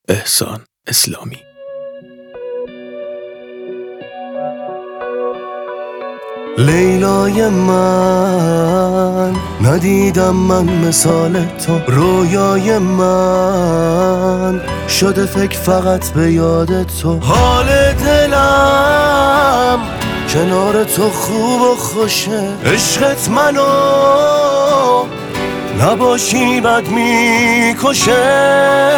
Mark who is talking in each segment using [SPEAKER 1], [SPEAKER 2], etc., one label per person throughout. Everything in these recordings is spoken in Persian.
[SPEAKER 1] احسان اسلامی.
[SPEAKER 2] لیلای من، ندیدم من مثال تو. رویای من شده فکر فقط به یاد تو. حال دلم کنار تو خوب و خوشه. عشقت منو نباشی بد میکشه.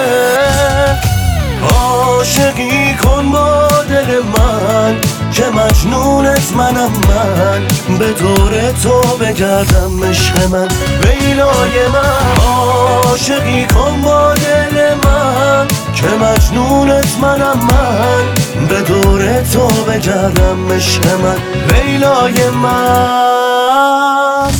[SPEAKER 2] عاشقی کن با دل من که مجنونت منم من. به دور تو بگردم عشق من لیلای من. عاشقی کن با دل من که مجنونت منم من. به دور تو بگردم عشق من لیلای من.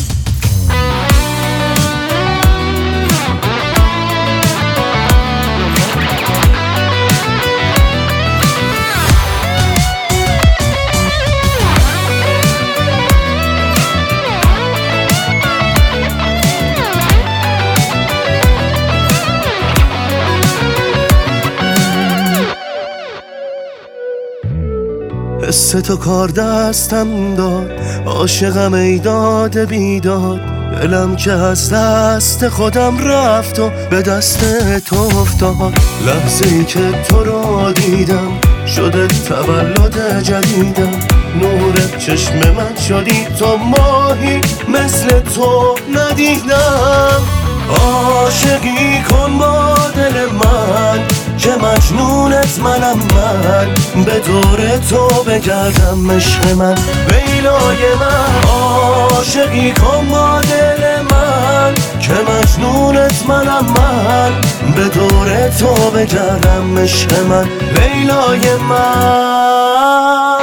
[SPEAKER 2] حس تو کار دستم داد، عاشقم ای داد بیداد. دلم که از دست خودم رفت و به دست تو افتاد. لحظه ای که تو رو دیدم شده تولد جدیدم. نور چشم من شدی تو، ماهی مثل تو ندیدم. عاشقی کن با دل من که مجنونت منم من. به دور تو بگردم عشق من لیلای من. عاشقی کن با دل من که مجنونت منم من. به دور تو بگردم عشق من لیلای من.